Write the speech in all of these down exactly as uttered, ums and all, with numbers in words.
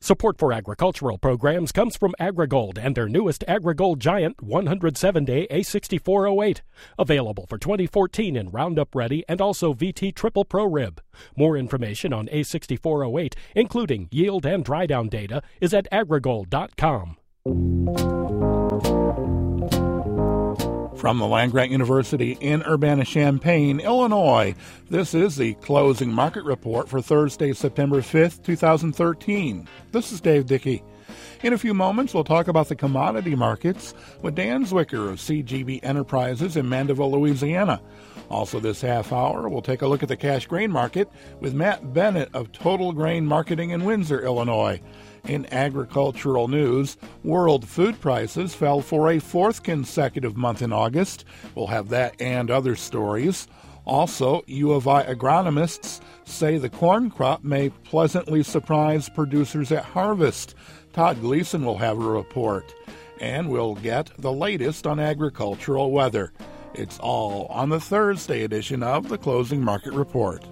Support for agricultural programs comes from AgriGold and their newest AgriGold Giant one hundred seven day A sixty-four oh eight. Available for twenty fourteen in Roundup Ready and also V T Triple Pro Rib. More information on A sixty-four oh eight, including yield and dry down data, is at agrigold dot com. From the land-grant University in Urbana-Champaign, Illinois, this is the closing market report for Thursday, September fifth, twenty thirteen. This is Dave Dickey. In a few moments, we'll talk about the commodity markets with Dan Zwicker of C G B Enterprises in Mandeville, Louisiana. Also this half hour, we'll take a look at the cash grain market with Matt Bennett of Total Grain Marketing in Windsor, Illinois. In agricultural news, world food prices fell for a fourth consecutive month in August. We'll have that and other stories. Also, U of I agronomists say the corn crop may pleasantly surprise producers at harvest. Todd Gleason will have a report. And we'll get the latest on agricultural weather. It's all on the Thursday edition of the Closing Market Report.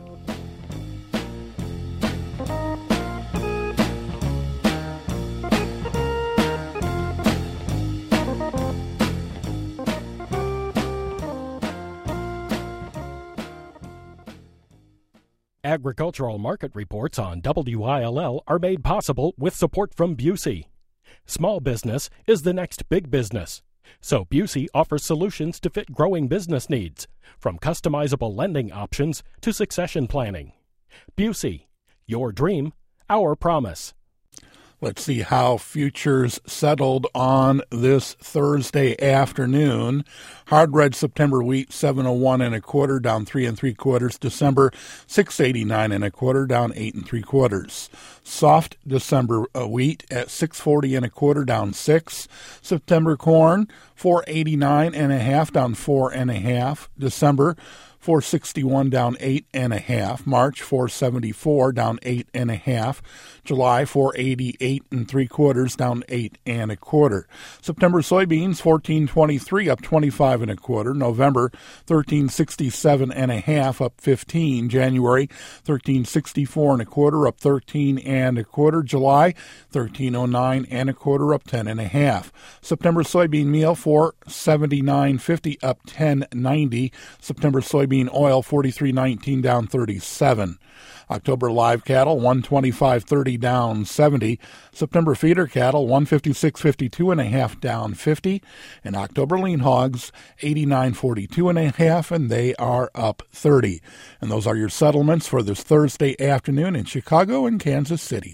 Agricultural market reports on W I L L are made possible with support from Busey. Small business is the next big business. So Busey offers solutions to fit growing business needs, from customizable lending options to succession planning. Busey, your dream, our promise. Let's see how futures settled on this Thursday afternoon. Hard red September wheat seven oh one and a quarter, down three and three quarters. December six eighty-nine and a quarter, down eight and three quarters. Soft December uh, wheat at six forty and a quarter, down six. September corn four eighty-nine and a half, down four and a half. December four sixty-one, down eight and a half. March four seventy-four, down eight and a half. July four eighty-eight and three quarters, down eight and a quarter. September soybeans fourteen twenty-three, up twenty-five and a quarter. November thirteen sixty-seven and a half, up fifteen. January thirteen sixty-four and a quarter, up thirteen and a quarter. July thirteen oh nine and a quarter, up ten and a half. September soybean meal four seventy-nine fifty, up ten ninety. September soybean oil forty-three nineteen, down thirty-seven. October live cattle one twenty-five thirty, down seventy. September feeder cattle one fifty-six fifty-two and a half, down fifty. And October lean hogs eighty-nine forty-two and a half, and they are up thirty. And those are your settlements for this Thursday afternoon in Chicago and Kansas City.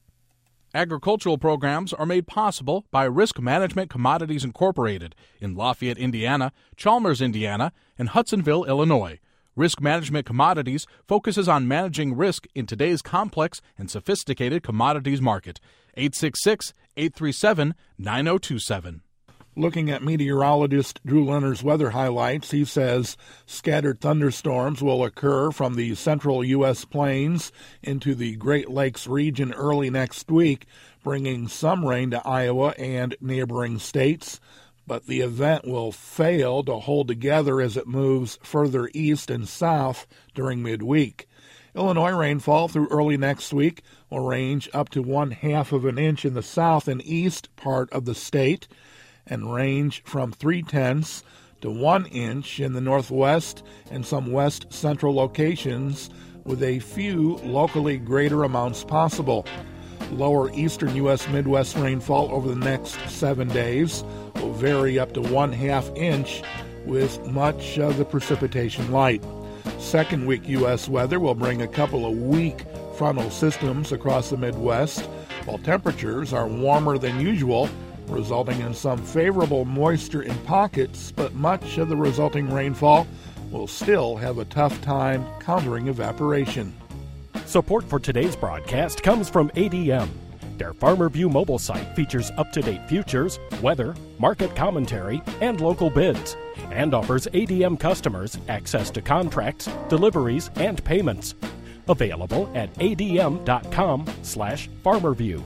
Agricultural programs are made possible by Risk Management Commodities Incorporated in Lafayette, Indiana, Chalmers, Indiana, and Hudsonville, Illinois. Risk Management Commodities focuses on managing risk in today's complex and sophisticated commodities market. eight six six, eight three seven, nine oh two seven. Looking at meteorologist Drew Leonard's weather highlights, he says scattered thunderstorms will occur from the central U S plains into the Great Lakes region early next week, bringing some rain to Iowa and neighboring states. But the event will fail to hold together as it moves further east and south during midweek. Illinois rainfall through early next week will range up to one half of an inch in the south and east part of the state, and range from three-tenths to one inch in the northwest and some west central locations, with a few locally greater amounts possible. Lower eastern U S Midwest rainfall over the next seven days will vary up to one half inch, with much of the precipitation light. Second week U S weather will bring a couple of weak frontal systems across the Midwest, while temperatures are warmer than usual, resulting in some favorable moisture in pockets, but much of the resulting rainfall will still have a tough time countering evaporation. Support for today's broadcast comes from A D M. Their Farmer View mobile site features up-to-date futures, weather, market commentary, and local bids, and offers A D M customers access to contracts, deliveries, and payments. Available at adm.com slash farmerview.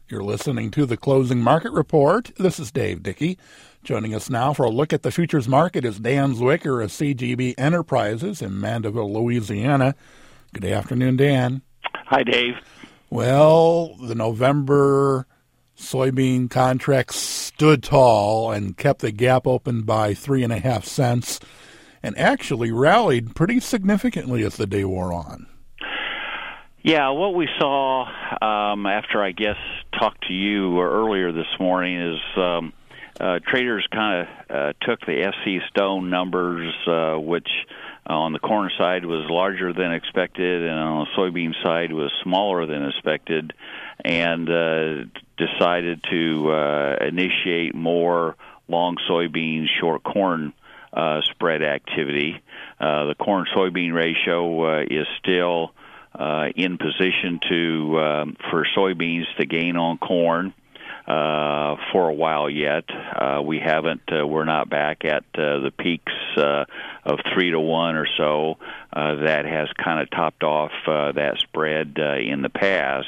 You're listening to the Closing Market Report. This is Dave Dickey. Joining us now for a look at the futures market is Dan Zwicker of C G B Enterprises in Mandeville, Louisiana. Good afternoon, Dan. Hi, Dave. Well, the November soybean contract stood tall and kept the gap open by three and a half cents and actually rallied pretty significantly as the day wore on. Yeah, what we saw um, after, I guess, talked to you earlier this morning is um, uh, traders kind of uh, took the F C Stone numbers, uh, which on the corn side was larger than expected, and on the soybean side was smaller than expected, and uh, decided to uh, initiate more long soybean, short corn uh, spread activity. Uh, the corn-soybean ratio uh, is still uh, in position to um, for soybeans to gain on corn uh, for a while yet. Uh, we haven't. Uh, we're not back at uh, the peaks uh, of three to one or so. Uh, that has kind of topped off uh, that spread uh, in the past.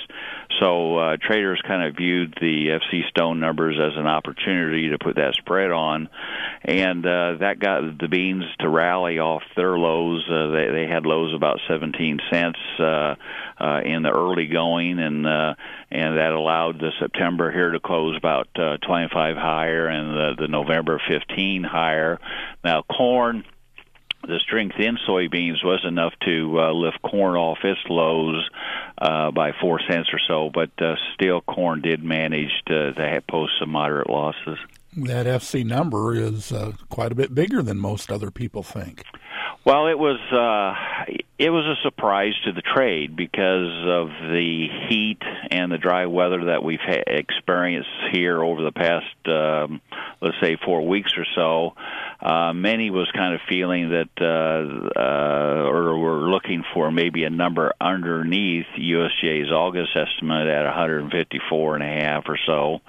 So uh, traders kind of viewed the F C Stone numbers as an opportunity to put that spread on, and uh, that got the beans to rally off their lows. Uh, they, they had lows about seventeen cents uh, uh, in the early going, and uh, and that allowed the September here to close about uh, twenty-five higher, and the, the November fifteen higher. Now corn, the strength in soybeans was enough to uh, lift corn off its lows uh, by four cents or so, but uh, still corn did manage to, to post some moderate losses. That F C number is uh, quite a bit bigger than most other people think. Well, it was uh, it was a surprise to the trade because of the heat and the dry weather that we've ha- experienced here over the past, um, let's say, four weeks or so. Uh, many was kind of feeling that, uh, uh, or were looking for maybe a number underneath U S D A's August estimate at one fifty-four and a half or so,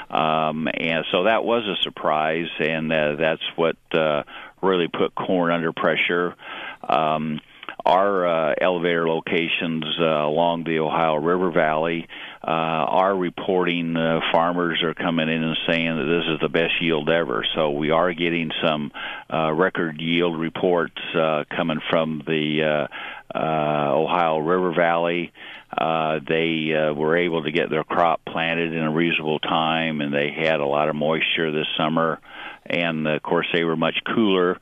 um, and so that was a surprise, and uh, that's what uh, really put corn under pressure. Um, Our uh, elevator locations uh, along the Ohio River Valley uh, are reporting uh, farmers are coming in and saying that this is the best yield ever. So we are getting some uh, record yield reports uh, coming from the uh, uh, Ohio River Valley. Uh, they uh, were able to get their crop planted in a reasonable time, and they had a lot of moisture this summer. And, of course, they were much cooler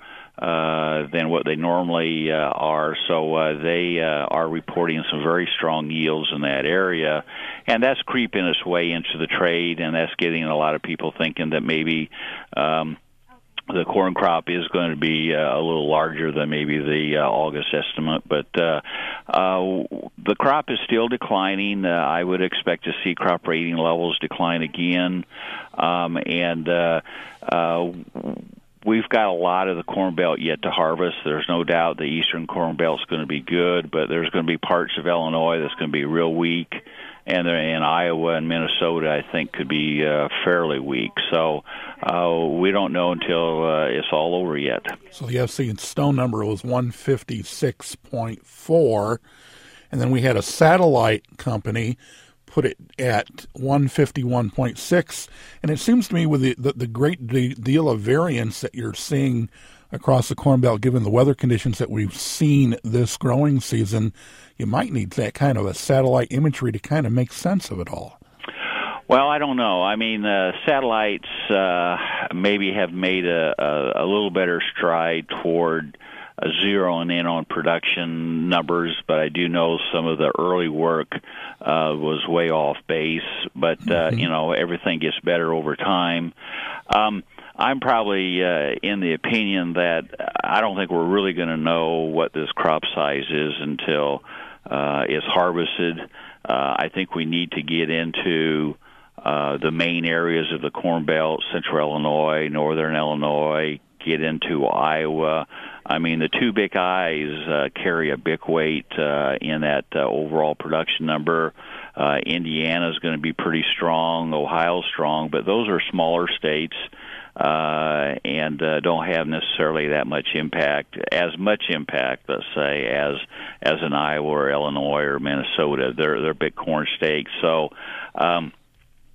uh, than what they normally uh, are. So uh, they uh, are reporting some very strong yields in that area. And that's creeping its way into the trade, and that's getting a lot of people thinking that maybe um, the corn crop is going to be uh, a little larger than maybe the uh, August estimate. But uh, uh, the crop is still declining. Uh, I would expect to see crop rating levels decline again. Um, and uh, uh, we've got a lot of the Corn Belt yet to harvest. There's no doubt the eastern Corn Belt is going to be good, but there's going to be parts of Illinois that's going to be real weak. And in Iowa and Minnesota, I think, could be uh, fairly weak. So uh, we don't know until uh, it's all over yet. So the F C Stone number was one fifty-six point four, and then we had a satellite company put it at one fifty-one point six. And it seems to me with the, the, the great de- deal of variance that you're seeing across the Corn Belt, given the weather conditions that we've seen this growing season, you might need that kind of a satellite imagery to kind of make sense of it all. Well, I don't know. I mean, uh, satellites uh, maybe have made a, a, a little better stride toward uh, zeroing in on production numbers, but I do know some of the early work uh, was way off base. But, uh, mm-hmm. you know, everything gets better over time. Um, I'm probably uh, in the opinion that I don't think we're really going to know what this crop size is until uh, it's harvested. Uh, I think we need to get into uh, the main areas of the Corn Belt, central Illinois, northern Illinois, get into Iowa. I mean, the two big I's uh, carry a big weight uh, in that uh, overall production number. Uh, Indiana's going to be pretty strong, Ohio's strong, but those are smaller states. Uh, and uh, don't have necessarily that much impact, as much impact, let's say, as as an Iowa or Illinois or Minnesota. They're they're big corn states. So um,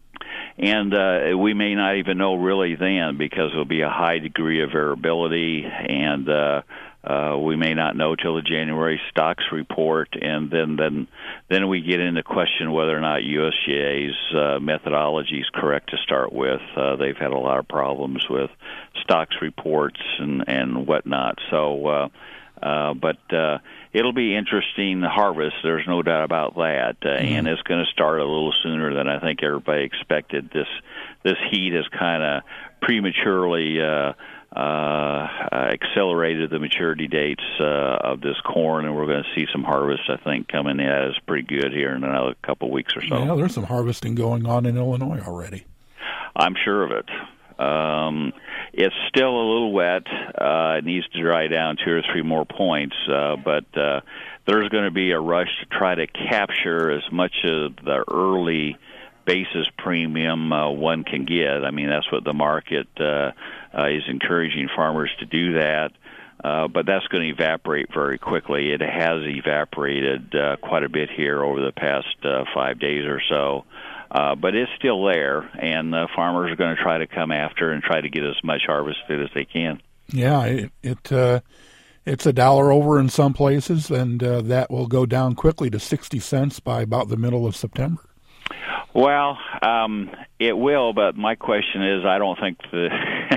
and uh, we may not even know really then, because there'll be a high degree of variability, and uh, uh, we may not know till the January stocks report, and then then then we get into question whether or not U S D A's uh, methodology is correct to start with. Uh, they've had a lot of problems with stocks reports and and whatnot. So, uh, uh, but uh, it'll be interesting harvest. There's no doubt about that, uh, mm-hmm. and it's going to start a little sooner than I think everybody expected. This this heat has kind of prematurely Uh, Uh, accelerated the maturity dates uh, of this corn, and we're going to see some harvest, I think, coming in as pretty good here in another couple of weeks or so. Yeah, there's some harvesting going on in Illinois already. I'm sure of it. Um, it's still a little wet. Uh, it needs to dry down two or three more points, uh, but uh, there's going to be a rush to try to capture as much of the early basis premium uh, one can get. I mean, that's what the market uh, uh, is encouraging farmers to do that. Uh, but that's going to evaporate very quickly. It has evaporated uh, quite a bit here over the past uh, five days or so. Uh, but it's still there, and uh, farmers are going to try to come after and try to get as much harvested as they can. Yeah, it, it uh, it's a dollar over in some places, and uh, that will go down quickly to sixty cents by about the middle of September. Well, um, it will, but my question is, I don't think the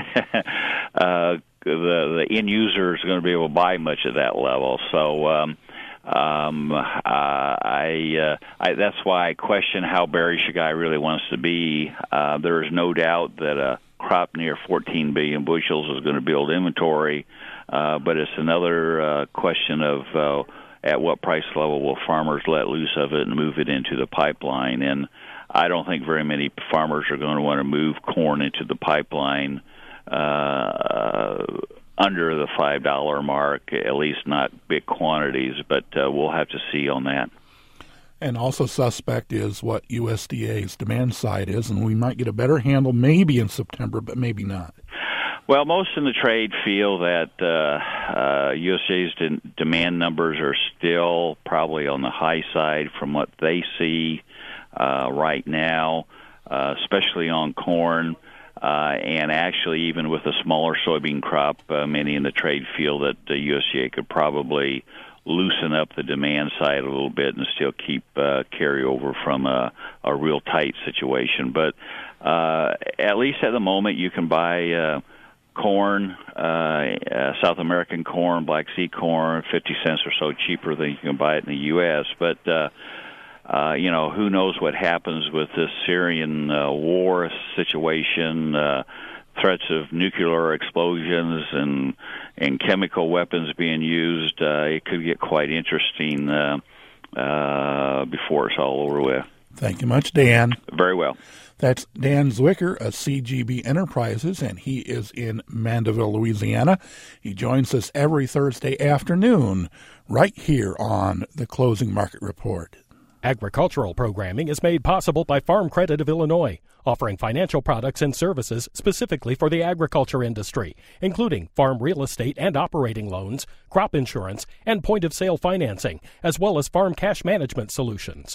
uh, the, the end user is going to be able to buy much at that level. So um, um, uh, I, uh, I that's why I question how bearish a guy really wants to be. Uh, there is no doubt that a crop near fourteen billion bushels is going to build inventory, uh, but it's another uh, question of uh, at what price level will farmers let loose of it and move it into the pipeline. And I don't think very many farmers are going to want to move corn into the pipeline uh, under the five dollar mark, at least not big quantities, but uh, we'll have to see on that. And also suspect is what U S D A's demand side is, and we might get a better handle maybe in September, but maybe not. Well, most in the trade feel that uh, uh, U S D A's de- demand numbers are still probably on the high side from what they see uh, right now, uh, especially on corn. Uh, and actually, even with a smaller soybean crop, uh, many in the trade feel that the U S D A could probably loosen up the demand side a little bit and still keep uh, carryover from a, a real tight situation. But uh, at least at the moment, you can buy uh, corn, uh, uh, South American corn, Black Sea corn, fifty cents or so cheaper than you can buy it in the U S. But uh, uh, you know, who knows what happens with this Syrian uh, war situation? Uh, threats of nuclear explosions and and chemical weapons being used, uh, it could get quite interesting uh, uh, before it's all over with. Thank you much, Dan. Very well. That's Dan Zwicker of C G B Enterprises, and he is in Mandeville, Louisiana. He joins us every Thursday afternoon right here on the Closing Market Report. Agricultural programming is made possible by Farm Credit of Illinois, offering financial products and services specifically for the agriculture industry, including farm real estate and operating loans, crop insurance, and point-of-sale financing, as well as farm cash management solutions.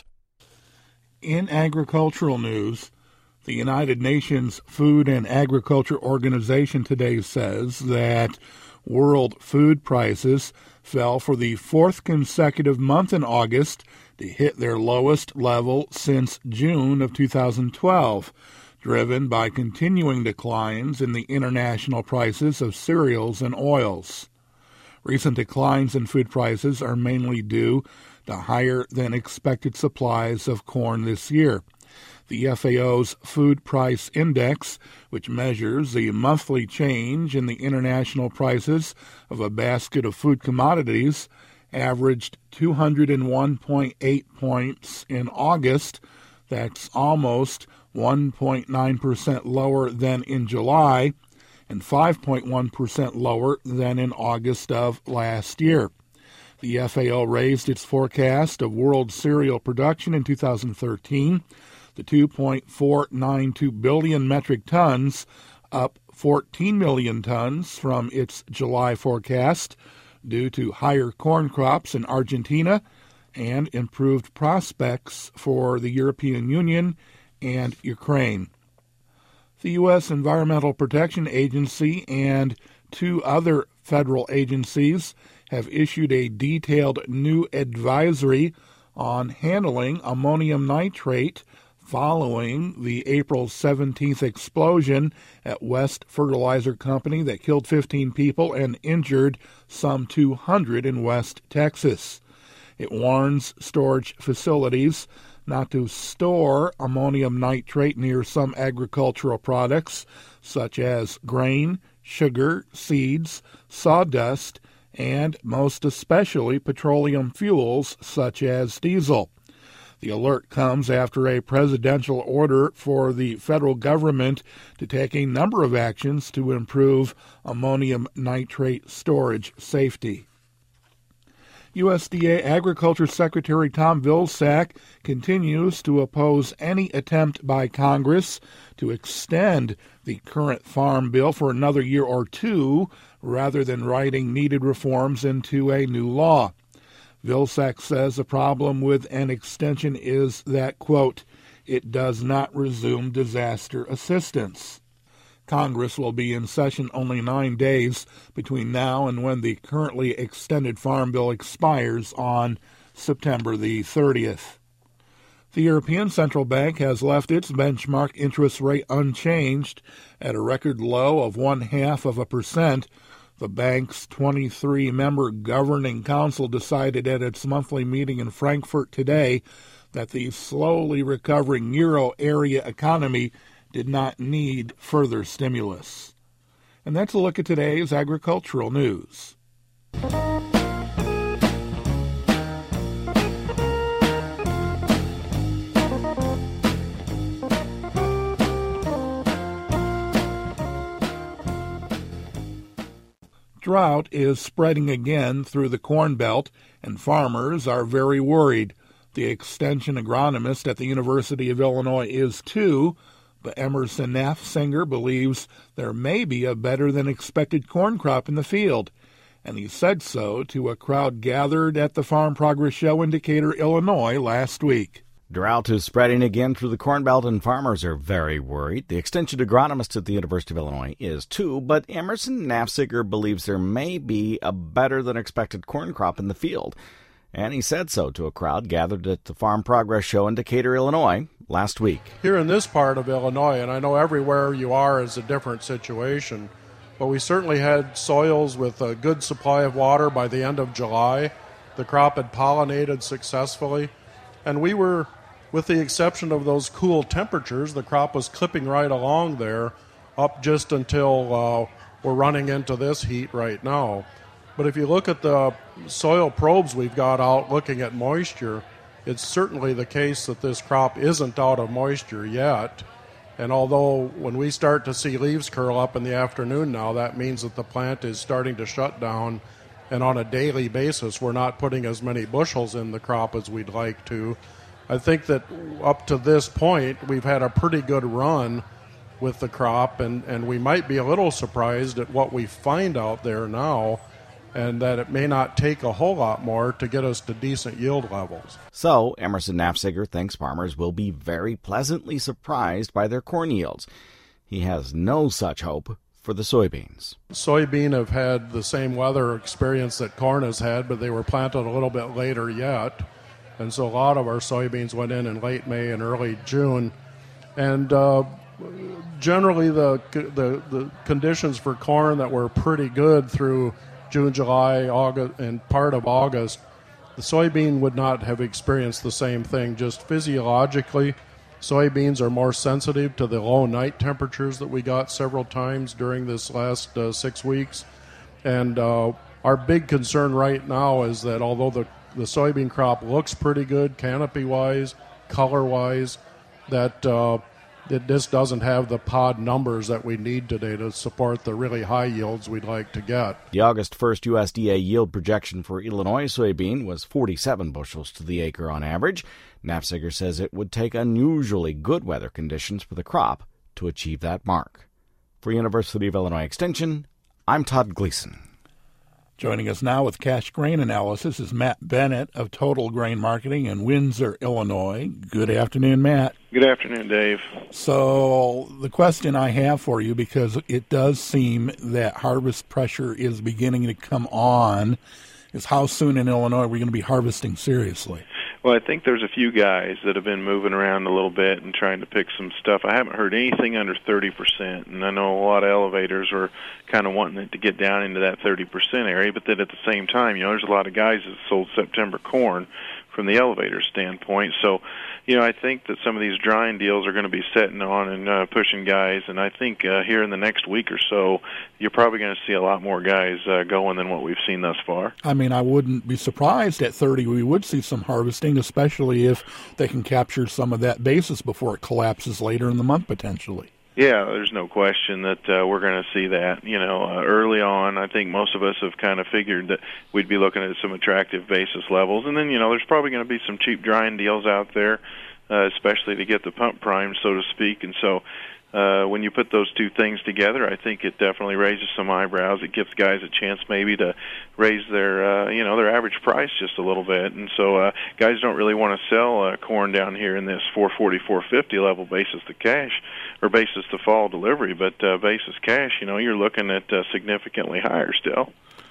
In agricultural news, the United Nations Food and Agriculture Organization today says that world food prices fell for the fourth consecutive month in August to hit their lowest level since June of two thousand twelve, driven by continuing declines in the international prices of cereals and oils. Recent declines in food prices are mainly due to higher-than-expected supplies of corn this year. The F A O's Food Price Index, which measures the monthly change in the international prices of a basket of food commodities, averaged two hundred one point eight points in August. That's almost one point nine percent lower than in July and five point one percent lower than in August of last year. The F A O raised its forecast of world cereal production in two thousand thirteen to two point four nine two billion metric tons, up fourteen million tons from its July forecast, due to higher corn crops in Argentina and improved prospects for the European Union and Ukraine. The U S Environmental Protection Agency and two other federal agencies have issued a detailed new advisory on handling ammonium nitrate following the April seventeenth explosion at West Fertilizer Company that killed fifteen people and injured some two hundred in West Texas. It warns storage facilities not to store ammonium nitrate near some agricultural products such as grain, sugar, seeds, sawdust, and most especially petroleum fuels such as diesel. The alert comes after a presidential order for the federal government to take a number of actions to improve ammonium nitrate storage safety. U S D A Agriculture Secretary Tom Vilsack continues to oppose any attempt by Congress to extend the current farm bill for another year or two rather than writing needed reforms into a new law. Vilsack says the problem with an extension is that, quote, it does not resume disaster assistance. Congress will be in session only nine days between now and when the currently extended farm bill expires on September the thirtieth. The European Central Bank has left its benchmark interest rate unchanged at a record low of one-half of a percent. The bank's twenty-three member governing council decided at its monthly meeting in Frankfurt today that the slowly recovering euro area economy did not need further stimulus. And that's a look at today's agricultural news. Drought is spreading again through the Corn Belt, and farmers are very worried. The extension agronomist at the University of Illinois is too, but Emerson Nafziger believes there may be a better-than-expected corn crop in the field, and he said so to a crowd gathered at the Farm Progress Show in Decatur, Illinois, last week. Drought is spreading again through the Corn Belt, and farmers are very worried. The extension agronomist at the University of Illinois is too, but Emerson Nafziger believes there may be a better-than-expected corn crop in the field, and he said so to a crowd gathered at the Farm Progress Show in Decatur, Illinois, last week. Here in this part of Illinois, and I know everywhere you are is a different situation, but we certainly had soils with a good supply of water by the end of July. The crop had pollinated successfully, and we were, with the exception of those cool temperatures, the crop was clipping right along there up just until uh, we're running into this heat right now. But if you look at the soil probes we've got out looking at moisture, it's certainly the case that this crop isn't out of moisture yet. And although when we start to see leaves curl up in the afternoon now, that means that the plant is starting to shut down, and on a daily basis we're not putting as many bushels in the crop as we'd like to. I think that up to this point we've had a pretty good run with the crop, and, and we might be a little surprised at what we find out there now, and that it may not take a whole lot more to get us to decent yield levels. So, Emerson Nafziger thinks farmers will be very pleasantly surprised by their corn yields. He has no such hope for the soybeans. Soybean have had the same weather experience that corn has had, but they were planted a little bit later yet. And so a lot of our soybeans went in in late May and early June. And uh, generally the, the the conditions for corn that were pretty good through June, July, August, and part of August, the soybean would not have experienced the same thing. Just physiologically, soybeans are more sensitive to the low night temperatures that we got several times during this last uh, six weeks. And uh, our big concern right now is that although the, the soybean crop looks pretty good canopy-wise, color-wise, that uh, it just doesn't have the pod numbers that we need today to support the really high yields we'd like to get. The August first U S D A yield projection for Illinois soybean was forty-seven bushels to the acre on average. Nafziger says it would take unusually good weather conditions for the crop to achieve that mark. For University of Illinois Extension, I'm Todd Gleason. Joining us now with cash grain analysis is Matt Bennett of Total Grain Marketing in Windsor, Illinois. Good afternoon, Matt. Good afternoon, Dave. So the question I have for you, because it does seem that harvest pressure is beginning to come on, is how soon in Illinois are we going to be harvesting seriously? Well, I think there's a few guys that have been moving around a little bit and trying to pick some stuff. I haven't heard anything under thirty percent, and I know a lot of elevators are kind of wanting it to get down into that thirty percent area, but then at the same time, you know, there's a lot of guys that sold September corn from the elevator standpoint. So, you know, I think that some of these drying deals are going to be setting on and uh, pushing guys, and I think uh, here in the next week or so, you're probably going to see a lot more guys uh, going than what we've seen thus far. I mean, I wouldn't be surprised at thirty we would see some harvesting, especially if they can capture some of that basis before it collapses later in the month potentially. Yeah, there's no question that uh, we're going to see that. You know, uh, early on, I think most of us have kind of figured that we'd be looking at some attractive basis levels. And then, you know, there's probably going to be some cheap drying deals out there, uh, especially to get the pump primed, so to speak. And so uh, when you put those two things together, I think it definitely raises some eyebrows. It gives guys a chance maybe to raise their, uh, you know, their average price just a little bit. And so uh, guys don't really want to sell uh, corn down here in this four forty, four fifty level basis to cash, or basis to fall delivery, but uh, basis cash, you know, you're looking at uh, significantly higher still.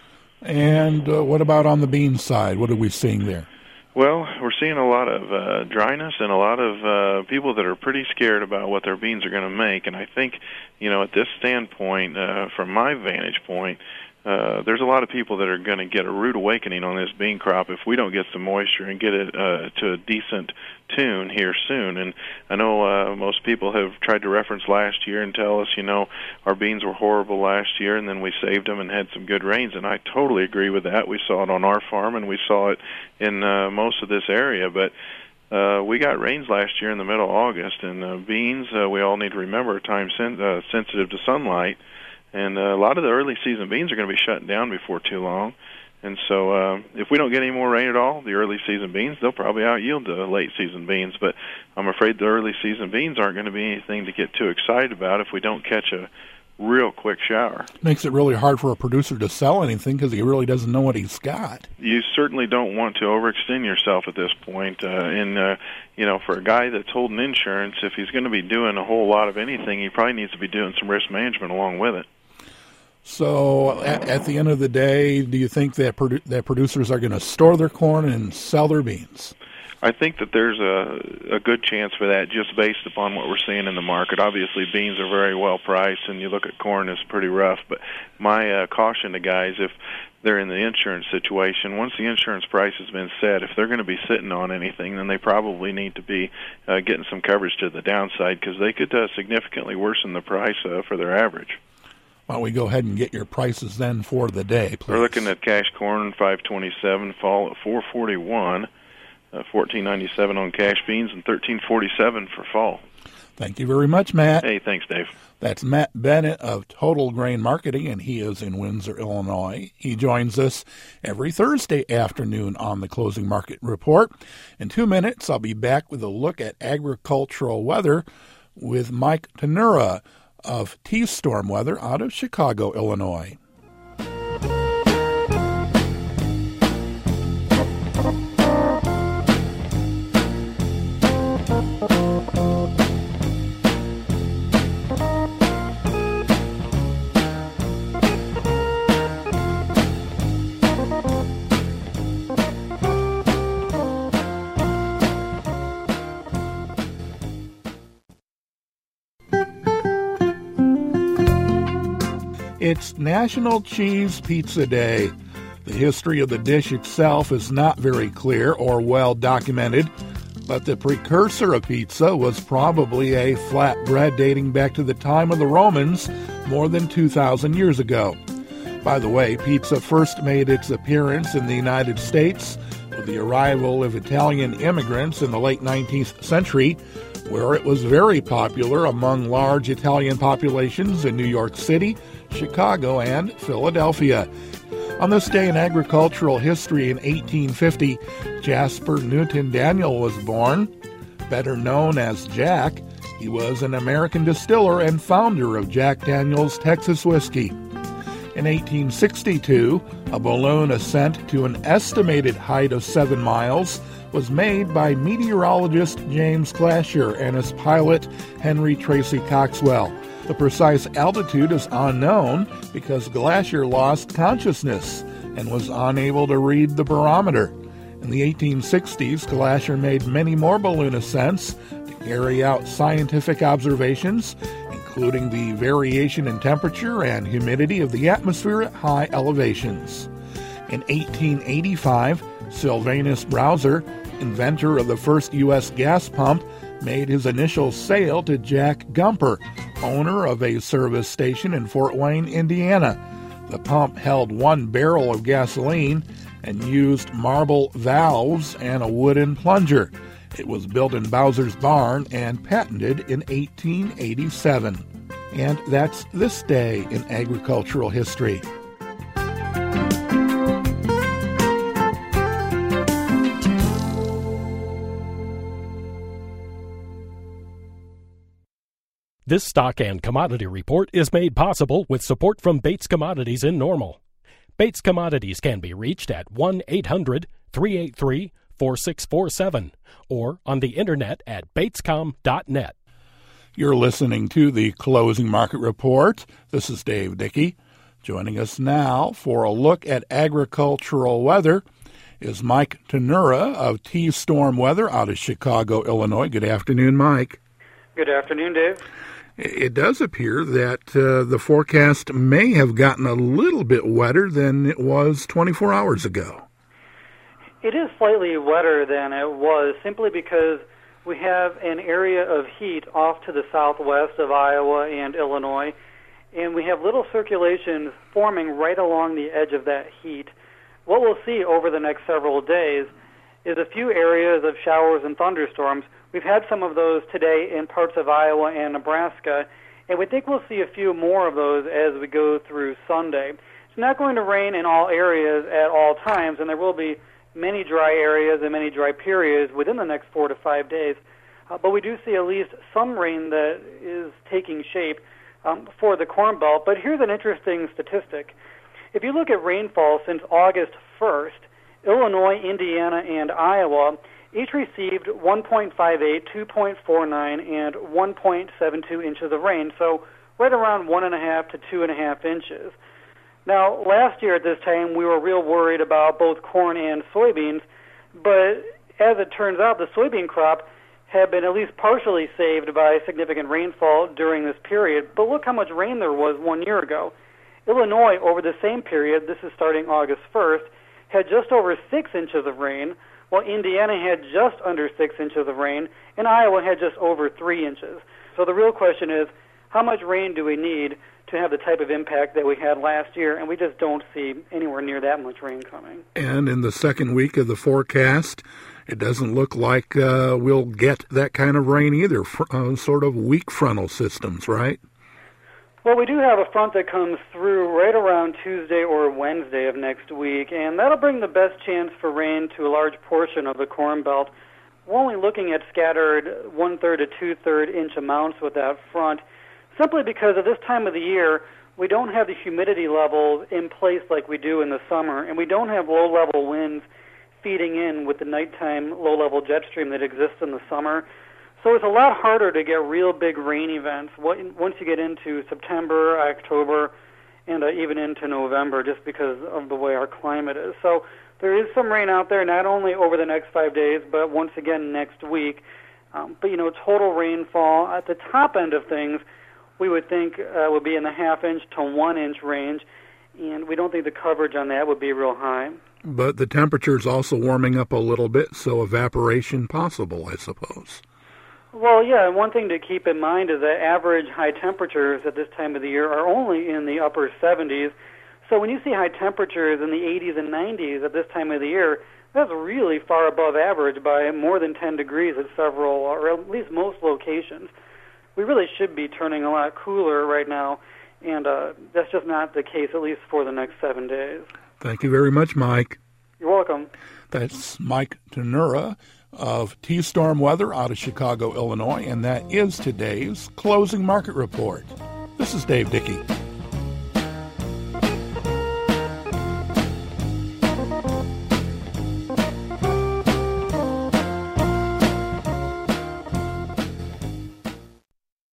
And uh, what about on the bean side? What are we seeing there? Well, we're seeing a lot of uh, dryness and a lot of uh, people that are pretty scared about what their beans are going to make. And I think, you know, at this standpoint, uh, from my vantage point, Uh, there's a lot of people that are going to get a rude awakening on this bean crop if we don't get some moisture and get it uh, to a decent tune here soon. And I know uh, most people have tried to reference last year and tell us, you know, our beans were horrible last year and then we saved them and had some good rains. And I totally agree with that. We saw it on our farm and we saw it in uh, most of this area. But uh, we got rains last year in the middle of August. And uh, beans, uh, we all need to remember, are time sen- uh, sensitive to sunlight. And uh, a lot of the early season beans are going to be shutting down before too long. And so uh, if we don't get any more rain at all, the early season beans, they'll probably out-yield the late season beans. But I'm afraid the early season beans aren't going to be anything to get too excited about if we don't catch a real quick shower. Makes it really hard for a producer to sell anything because he really doesn't know what he's got. You certainly don't want to overextend yourself at this point. Uh, and, uh, you know, for a guy that's holding insurance, if he's going to be doing a whole lot of anything, he probably needs to be doing some risk management along with it. So at, at the end of the day, do you think that produ- that producers are going to store their corn and sell their beans? I think that there's a, a good chance for that just based upon what we're seeing in the market. Obviously, beans are very well priced, and you look at corn, it's pretty rough. But my uh, caution to guys, if they're in the insurance situation, once the insurance price has been set, if they're going to be sitting on anything, then they probably need to be uh, getting some coverage to the downside because they could uh, significantly worsen the price uh, for their average. Why don't we go ahead and get your prices then for the day, please? We're looking at cash corn five twenty-seven, fall at four forty-one, uh, fourteen ninety-seven on cash beans, and thirteen forty-seven for fall. Thank you very much, Matt. Hey, thanks, Dave. That's Matt Bennett of Total Grain Marketing, and he is in Windsor, Illinois. He joins us every Thursday afternoon on the Closing Market Report. In two minutes, I'll be back with a look at agricultural weather with Mike Tanura of T-Storm Weather out of Chicago, Illinois. It's National Cheese Pizza Day. The history of the dish itself is not very clear or well documented, but the precursor of pizza was probably a flatbread dating back to the time of the Romans more than two thousand years ago. By the way, pizza first made its appearance in the United States with the arrival of Italian immigrants in the late nineteenth century, where it was very popular among large Italian populations in New York City, Chicago, and Philadelphia. On this day in agricultural history in eighteen fifty, Jasper Newton Daniel was born. Better known as Jack, he was an American distiller and founder of Jack Daniel's Texas Whiskey. In eighteen sixty-two, a balloon ascent to an estimated height of seven miles was made by meteorologist James Glaisher and his pilot Henry Tracy Coxwell. The precise altitude is unknown because Glaisher lost consciousness and was unable to read the barometer. In the eighteen sixties, Glaisher made many more balloon ascents to carry out scientific observations, including the variation in temperature and humidity of the atmosphere at high elevations. In eighteen eighty-five, Sylvanus Browser, inventor of the first U S gas pump, made his initial sale to Jack Gumper, owner of a service station in Fort Wayne, Indiana. The pump held one barrel of gasoline and used marble valves and a wooden plunger. It was built in Bowser's barn and patented in eighteen eighty-seven. And that's this day in agricultural history. This stock and commodity report is made possible with support from Bates Commodities in Normal. Bates Commodities can be reached at one eight hundred three eight three four six four seven or on the internet at batescom dot net. You're listening to the Closing Market Report. This is Dave Dickey. Joining us now for a look at agricultural weather is Mike Tanura of T-Storm Weather out of Chicago, Illinois. Good afternoon, Mike. Good afternoon, Dave. It does appear that uh, the forecast may have gotten a little bit wetter than it was twenty-four hours ago. It is slightly wetter than it was simply because we have an area of heat off to the southwest of Iowa and Illinois, and we have little circulations forming right along the edge of that heat. What we'll see over the next several days is a few areas of showers and thunderstorms. We've had some of those today in parts of Iowa and Nebraska, and we think we'll see a few more of those as we go through Sunday. It's not going to rain in all areas at all times, and there will be many dry areas and many dry periods within the next four to five days. Uh, but we do see at least some rain that is taking shape um, for the Corn Belt. But here's an interesting statistic. If you look at rainfall since August first, Illinois, Indiana, and Iowa each received one point five eight, two point four nine, and one point seven two inches of rain, so right around one and a half to two and a half inches. Now, last year at this time, we were real worried about both corn and soybeans, but as it turns out, the soybean crop had been at least partially saved by significant rainfall during this period. But look how much rain there was one year ago. Illinois, over the same period, this is starting August first, had just over six inches of rain, while Indiana had just under six inches of rain, and Iowa had just over three inches. So the real question is, how much rain do we need to have the type of impact that we had last year? And we just don't see anywhere near that much rain coming. And in the second week of the forecast, it doesn't look like uh, we'll get that kind of rain either, uh, sort of weak frontal systems, right? Well, we do have a front that comes through right around Tuesday or Wednesday of next week, and that'll bring the best chance for rain to a large portion of the Corn Belt. We're only looking at scattered one-third to two-third inch amounts with that front, simply because at this time of the year, we don't have the humidity levels in place like we do in the summer, and we don't have low-level winds feeding in with the nighttime low-level jet stream that exists in the summer. So it's a lot harder to get real big rain events once you get into September, October, and uh, even into November, just because of the way our climate is. So there is some rain out there, not only over the next five days, but once again next week. Um, but, you know, total rainfall at the top end of things, we would think uh, would be in the half-inch to one-inch range, and we don't think the coverage on that would be real high. But the temperature's also warming up a little bit, so evaporation possible, I suppose. Well, yeah, and one thing to keep in mind is that average high temperatures at this time of the year are only in the upper seventies. So when you see high temperatures in the eighties and nineties at this time of the year, that's really far above average by more than ten degrees at several, or at least most locations. We really should be turning a lot cooler right now, and uh, that's just not the case, at least for the next seven days. Thank you very much, Mike. You're welcome. That's Mike Tanura of T-Storm Weather out of Chicago, Illinois, and that is today's Closing Market Report. This is Dave Dickey.